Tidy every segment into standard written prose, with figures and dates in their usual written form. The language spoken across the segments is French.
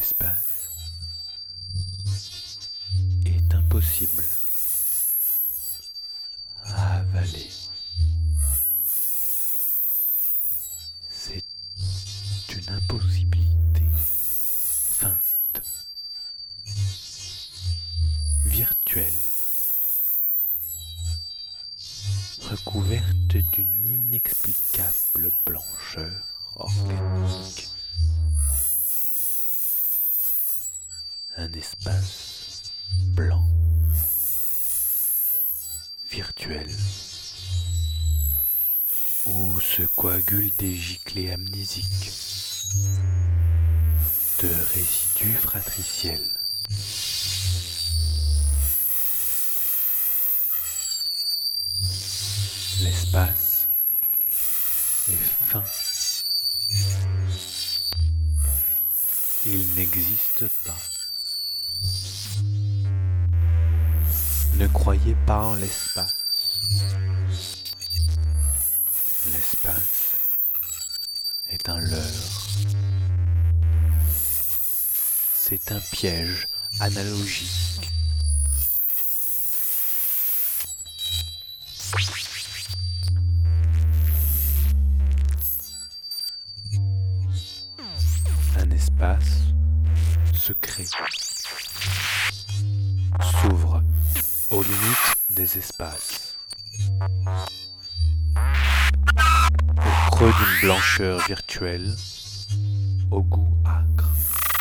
L'espace est impossible à avaler. C'est une impossibilité feinte, virtuelle, recouverte d'une inexplicable blancheur organique. Un espace blanc, virtuel, où se coagulent des giclées amnésiques de résidus fratriciels. L'espace est fin. Il n'existe pas. Ne croyez pas en l'espace. L'espace est un leurre. C'est un piège analogique. Un espace secret s'ouvre aux limites des espaces, au creux d'une blancheur virtuelle, au goût âcre.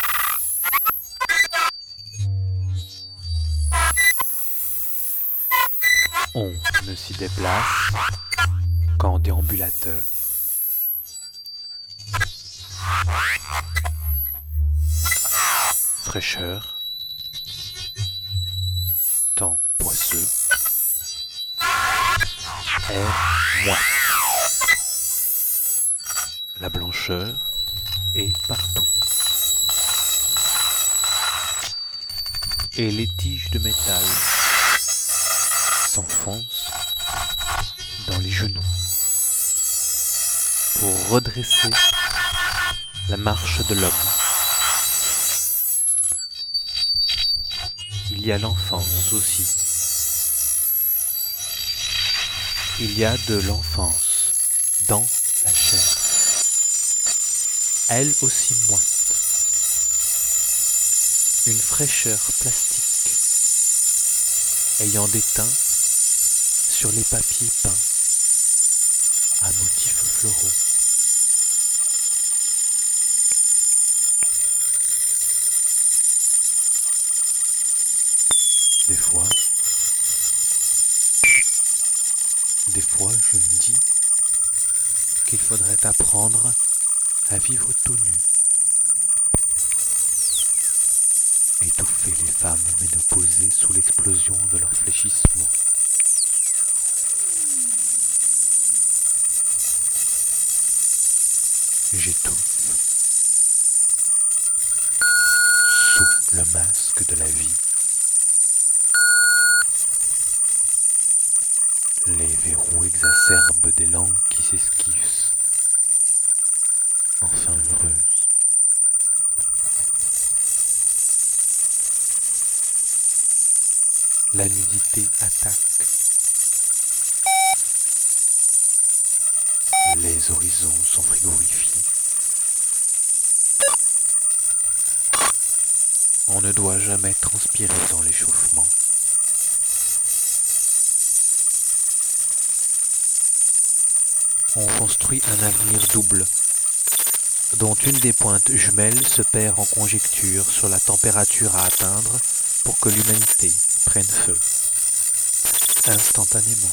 On ne s'y déplace qu'en déambulateur. Fraîcheur, temps poisseux, air moite. La blancheur est partout. Et les tiges de métal s'enfoncent dans les genoux pour redresser la marche de l'homme. Il y a l'enfance aussi. Il y a de l'enfance dans la chair. Elle aussi moite. Une fraîcheur plastique ayant des teints sur les papiers peints à motifs floraux. Des fois, je me dis qu'il faudrait apprendre à vivre tout nu. Étouffer les femmes ménopausées sous l'explosion de leur fléchissement. J'étouffe sous le masque de la vie. Les verrous exacerbent des langues qui s'esquissent, enfin heureuses. La nudité attaque. Les horizons sont frigorifiés. On ne doit jamais transpirer dans l'échauffement. On construit un avenir double, dont une des pointes jumelles se perd en conjecture sur la température à atteindre pour que l'humanité prenne feu, instantanément.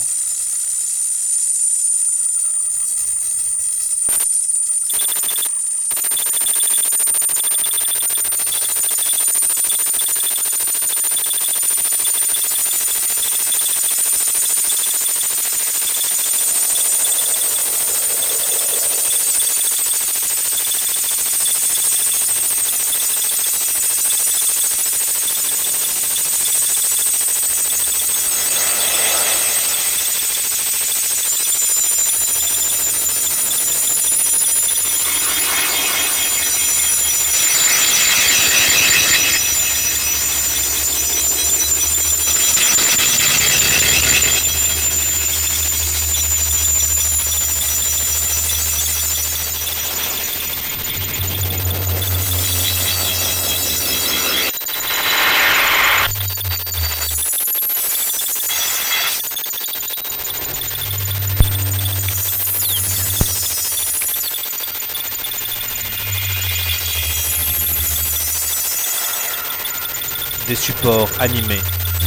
des supports animés.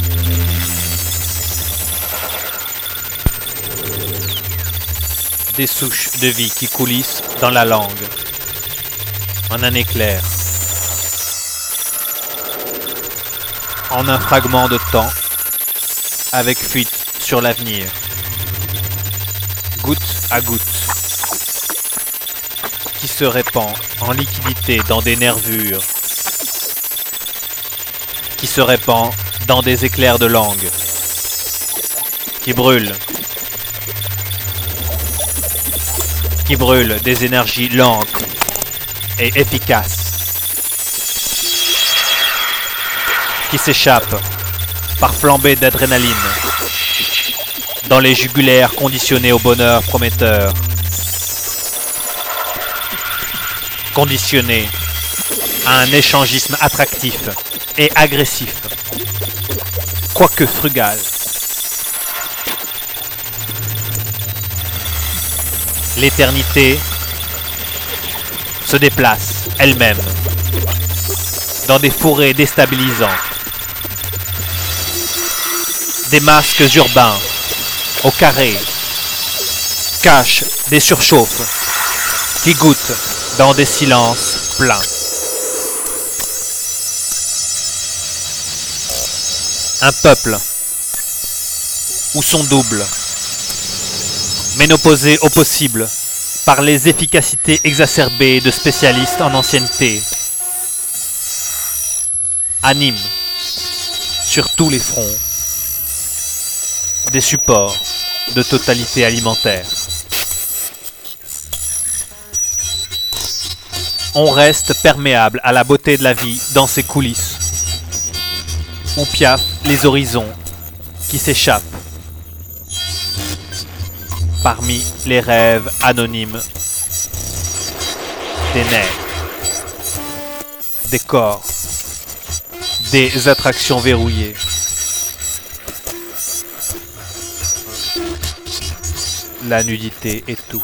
Des souches de vie qui coulissent dans la langue, en un éclair, en un fragment de temps, avec fuite sur l'avenir, goutte à goutte, qui se répand en liquidité dans des nervures, qui se répand dans des éclairs de langue, qui brûle des énergies lentes et efficaces, qui s'échappent par flambée d'adrénaline dans les jugulaires conditionnés au bonheur prometteur, conditionnés à un échangisme attractif et agressif, quoique frugal. L'éternité se déplace elle-même dans des forêts déstabilisantes, des masques urbains au carré cachent des surchauffes qui goûtent dans des silences pleins. Un peuple ou son double, ménopausé au possible par les efficacités exacerbées de spécialistes en ancienneté, anime sur tous les fronts des supports de totalité alimentaire. On reste perméable à la beauté de la vie dans ses coulisses, où piaffent les horizons qui s'échappent parmi les rêves anonymes des nerfs, des corps, des attractions verrouillées. La nudité étouffe.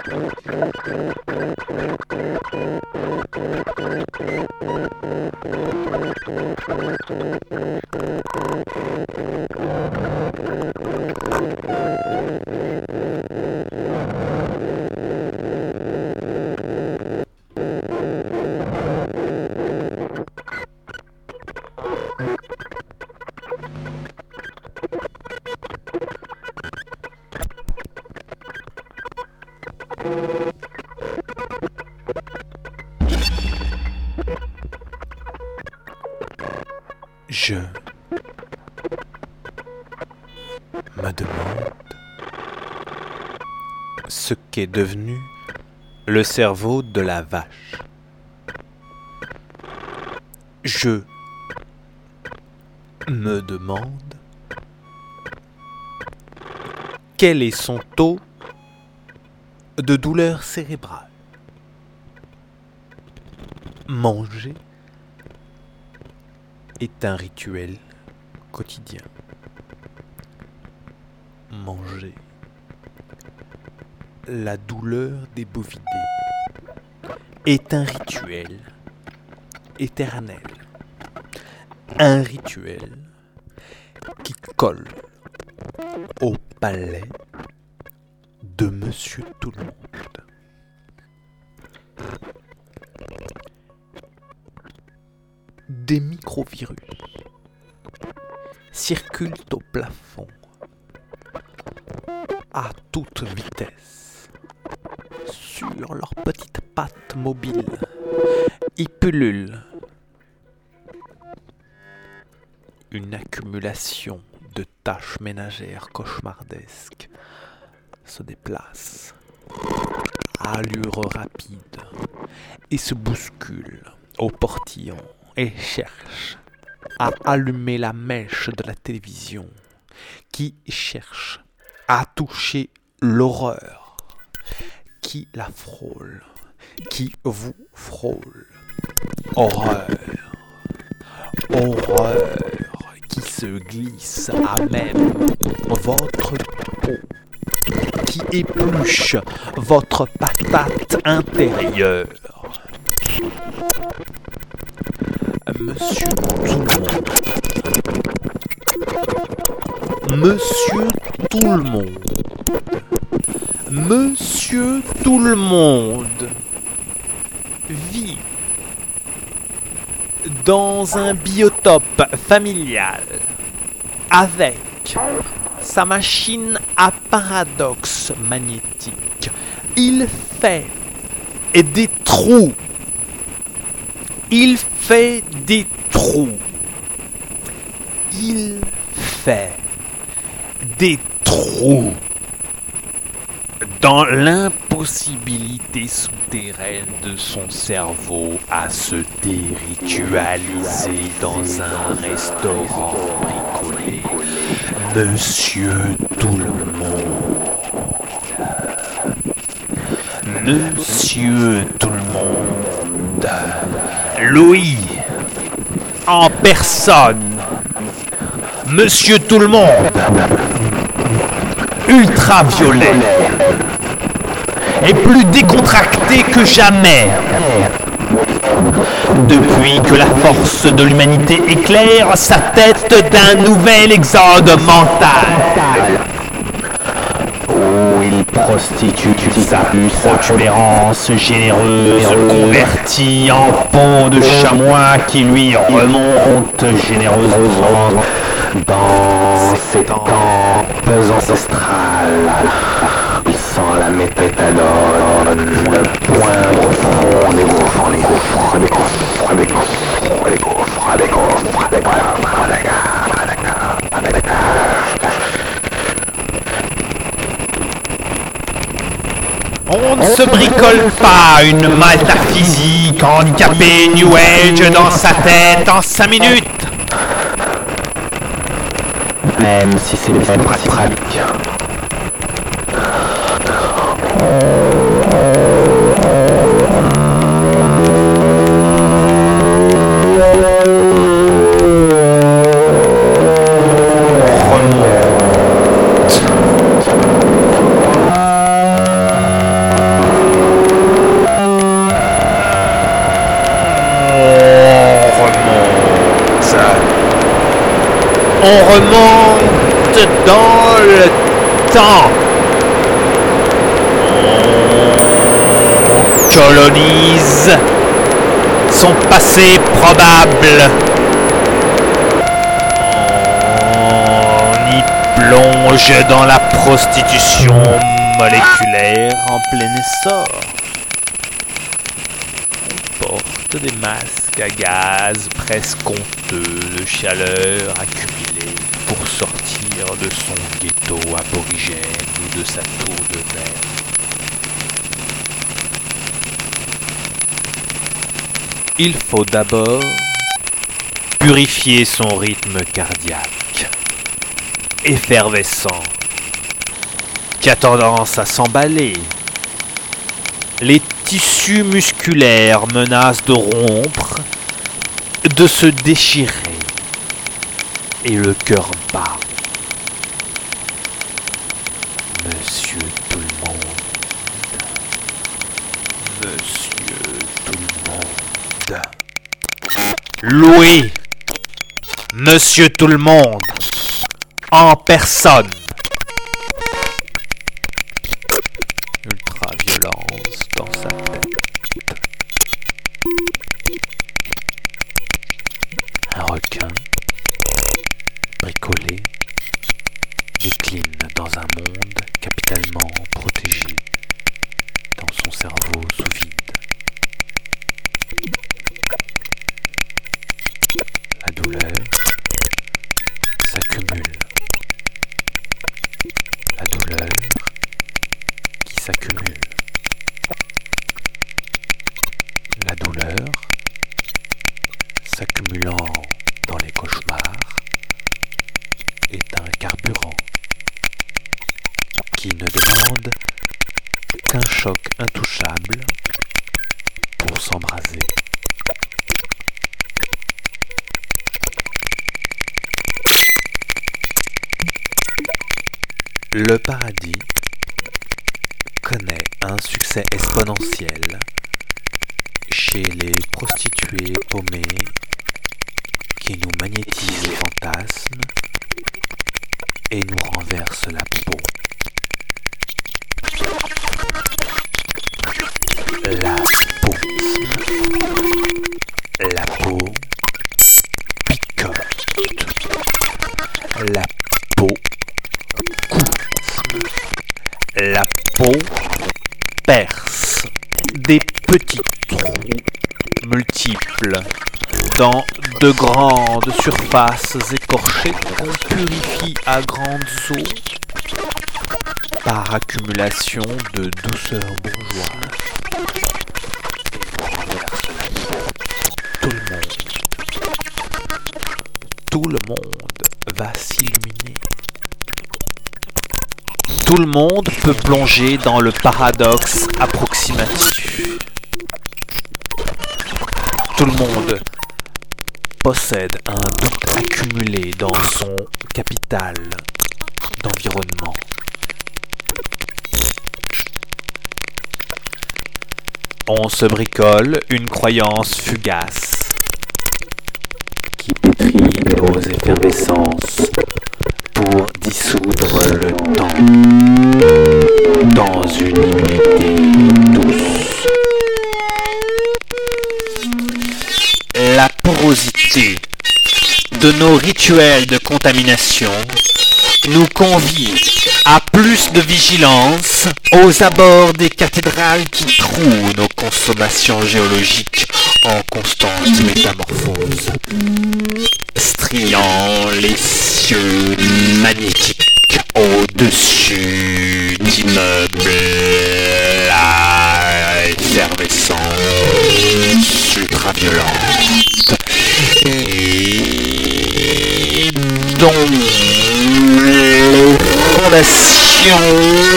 Je me demande ce qu'est devenu le cerveau de la vache. Je me demande quel est son taux de douleur cérébrale. Manger est un rituel quotidien. Manger. La douleur des bovidés est un rituel éternel. Un rituel qui colle au palais de Monsieur Tout-le-Monde. Des microvirus circulent au plafond à toute vitesse sur leurs petites pattes mobiles. Ils pullulent. Une accumulation de tâches ménagères cauchemardesques se déplace à allure rapide et se bouscule au portillon et cherche à allumer la mèche de la télévision qui cherche à toucher l'horreur qui la frôle, qui vous frôle. Horreur, horreur qui se glisse à même votre peau, qui épluche votre patate intérieure. Monsieur Tout-le-Monde. Monsieur Tout-le-Monde. Monsieur Tout-le-Monde vit dans un biotope familial avec sa machine à paradoxe magnétique. Il fait des trous. Il fait des trous. Il fait des trous dans l'impossibilité souterraine de son cerveau à se déritualiser dans un restaurant bricolé. Monsieur Tout-le-Monde. Monsieur Tout-le-Monde. Louis, en personne. Monsieur Tout-le-Monde. Ultraviolet. Et plus décontracté que jamais. Depuis que la force de l'humanité éclaire sa tête d'un nouvel exode mental. Où il prostitue sa protubérance généreuse convertie en peau de chamois qui lui remonte généreusement dans ses tempes ancestrales. Sans la méthaéthanol, le poindre front des gouffres, des gouffres, des gouffres, des gouffres, des gouffres, des gouffres, des gouffres. On ne se bricole pas une métaphysique handicapée New Age dans sa tête en 5 minutes. Même si c'est bien pratique. remonte dans le temps. On colonise son passé probable. On y plonge dans la prostitution moléculaire en plein essor. On porte des masques à gaz presque honteux de chaleur accumulée pour sortir de son ghetto aborigène ou de sa tour de verre. Il faut d'abord purifier son rythme cardiaque, effervescent, qui a tendance à s'emballer. Les tissus musculaires menacent de rompre, de se déchirer, et le cœur bat. Monsieur tout le monde, monsieur tout le monde. Loué, monsieur tout le monde, en personne. Ultra-violence dans sa tête. Un requin, bricolé, décline dans un monde capitalement protégé dans son cerveau sous vide. La douleur s'accumule. La douleur qui s'accumule. La douleur s'accumulant dans les cauchemars est un carburant qui ne demande qu'un choc intouchable pour s'embraser. Le paradis connaît un succès exponentiel chez les prostituées paumées qui nous magnétisent les fantasmes et nous renversent la peau. La peau. La peau picote. La peau coûte. La peau perce des petits trous multiples dans de grandes surfaces écorchées qu'on purifie à grandes eaux par accumulation de douceur bourgeoise. Tout le monde va s'illuminer. Tout le monde peut plonger dans le paradoxe approximatif. Tout le monde possède un doute accumulé dans son capital d'environnement. On se bricole une croyance fugace qui pétrit nos effervescences pour dissoudre le temps dans une immunité douce. La porosité de nos rituels de contamination nous convie à plus de vigilance aux abords des cathédrales qui trouent nos consommations géologiques en constante métamorphose, striant les cieux magnétiques au-dessus d'immeubles à effervescence ultraviolente et dont les fondations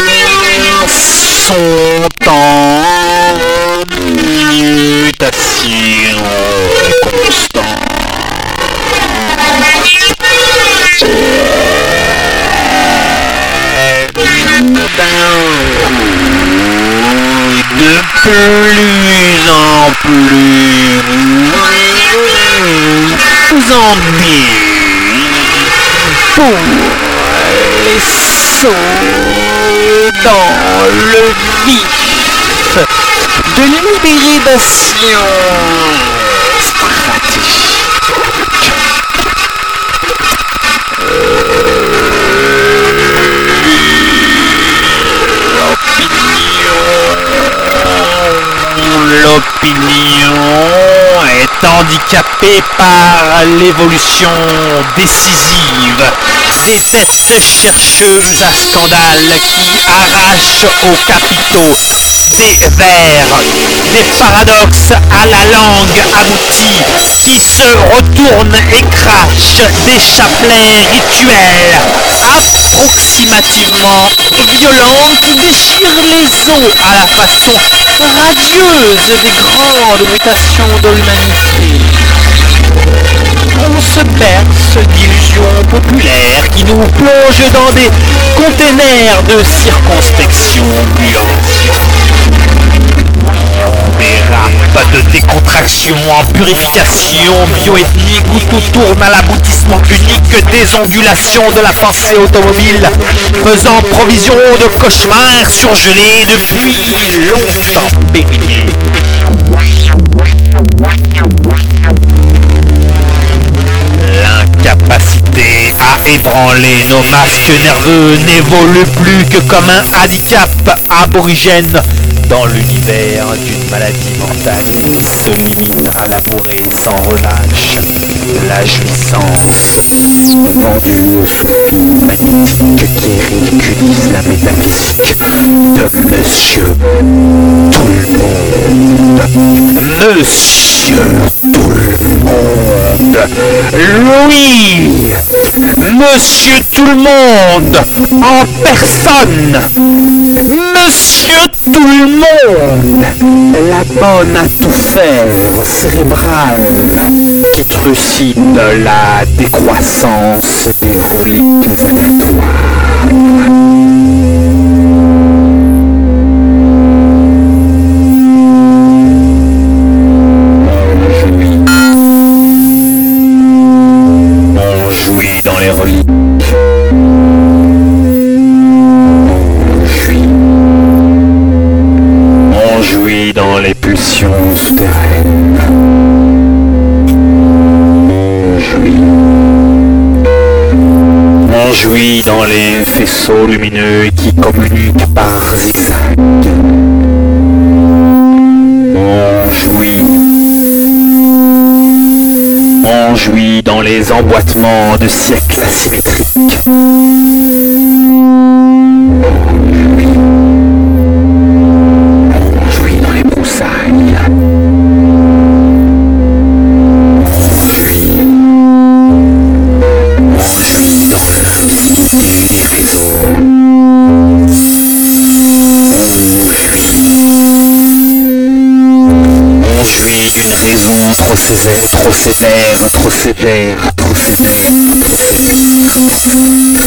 sont en mutation constante. De plus en plus ambitieux pour les sauts dans le vif de l'hybridation stratégique. L'opinion est handicapée par l'évolution décisive des têtes chercheuses à scandale qui arrachent aux capitaux des vers, des paradoxes à la langue aboutie, qui se retournent et crachent des chapelets rituels approximativement violents qui déchirent les os à la façon radieuse des grandes mutations de l'humanité. On se berce d'illusions populaires qui nous plongent dans des containers de circonspection buante. Des rapes de décontraction en purification bioethnique où tout tourne à l'aboutissement unique des ondulations de la pensée automobile, faisant provision de cauchemars surgelés depuis longtemps périmés. L'incapacité à ébranler nos masques nerveux n'évolue plus que comme un handicap aborigène dans l'univers d'une maladie mentale qui se limite à labourer sans relâche la jouissance vendue au soupir magnétique qui ridiculise la métaphysique de Monsieur Tout-le-Monde. Monsieur Tout-le-Monde. Louis, Monsieur Tout-le-Monde en personne. Monsieur Tout-le-Monde, la bonne à tout faire cérébrale qui trucide la décroissance des reliques aléatoires. On jouit dans les reliques. On jouit dans les pulsions souterraines. On jouit dans les faisceaux lumineux qui communiquent par zigzag. On jouit dans les emboîtements de siècles asymétriques. On jouit dans les broussailles. Trop sévère, trop sévère, trop sévère, trop sévère, trop sévère.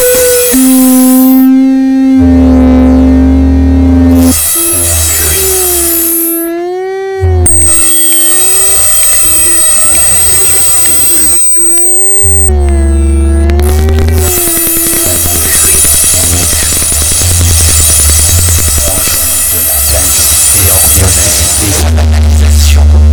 Des analysations